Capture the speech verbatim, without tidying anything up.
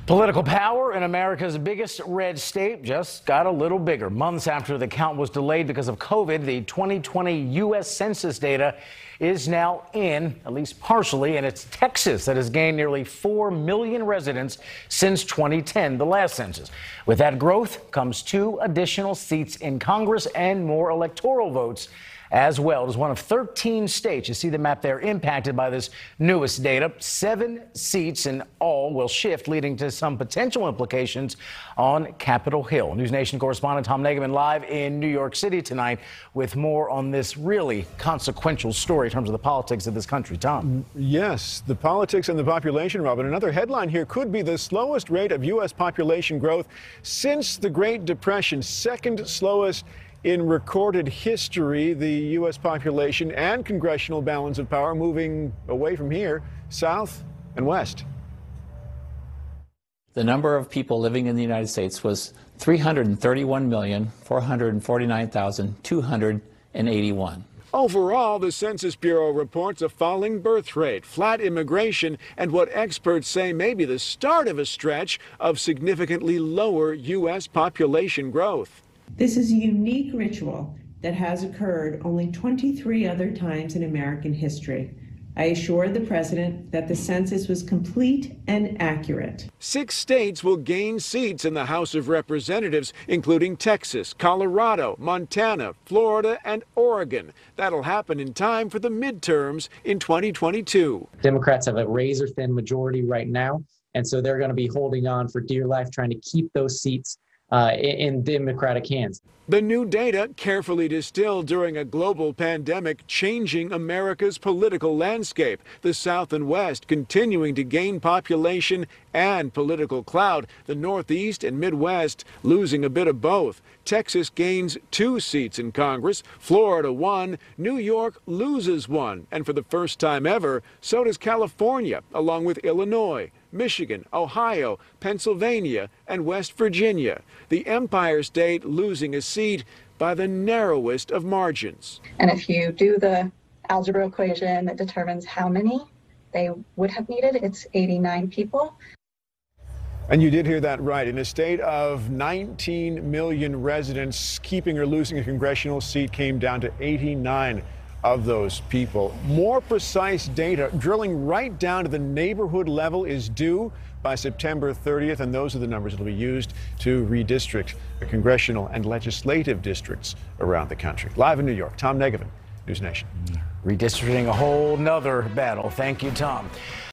Political power in America's biggest red state just got a little bigger. Months after the count was delayed because of COVID, the twenty twenty U S Census data is now in, at least partially, and it's Texas that has gained nearly four million residents since twenty ten, the last census. With that growth comes two additional seats in Congress and more electoral votes as well. It is one of thirteen states, you see the map there, impacted by this newest data. Seven seats in all will shift, leading to some potential implications on Capitol Hill. News Nation correspondent Tom Negaman live in New York City tonight with more on this really consequential story in terms of the politics of this country. Tom. Yes, the politics and the population, Robin. Another headline here could be the slowest rate of U S population growth since the Great Depression, second slowest in recorded history. The U S population and congressional balance of power moving away from here, south and west. The number of people living in the United States was three hundred thirty-one million, four hundred forty-nine thousand, two hundred eighty-one. Overall, the Census Bureau reports a falling birth rate, flat immigration, and what experts say may be the start of a stretch of significantly lower U S population growth. This is a unique ritual that has occurred only twenty-three other times in American history. I assured the president that the census was complete and accurate. Six states will gain seats in the House of Representatives, including Texas, Colorado, Montana, Florida, and Oregon. That'll happen in time for the midterms in twenty twenty-two. Democrats have a razor-thin majority right now, and so they're going to be holding on for dear life, trying to keep those seats Uh, in Democratic hands. The new data, carefully distilled during a global pandemic, changing America's political landscape. The South and West continuing to gain population and political clout. The Northeast and Midwest losing a bit of both. Texas gains two seats in Congress, Florida one, New York loses one, and for the first time ever, so does California, along with Illinois, Michigan, Ohio, Pennsylvania, and West Virginia. The Empire State losing a seat by the narrowest of margins. And if you do the algebra equation that determines how many they would have needed, it's eighty-nine people. And you did hear that right. In a state of nineteen million residents, keeping or losing a congressional seat came down to eighty-nine of those people. More precise data, drilling right down to the neighborhood level, is due by September thirtieth, and those are the numbers that will be used to redistrict the congressional and legislative districts around the country. Live in New York, Tom Negaman, News Nation. Redistricting, a whole nother battle. Thank you, Tom.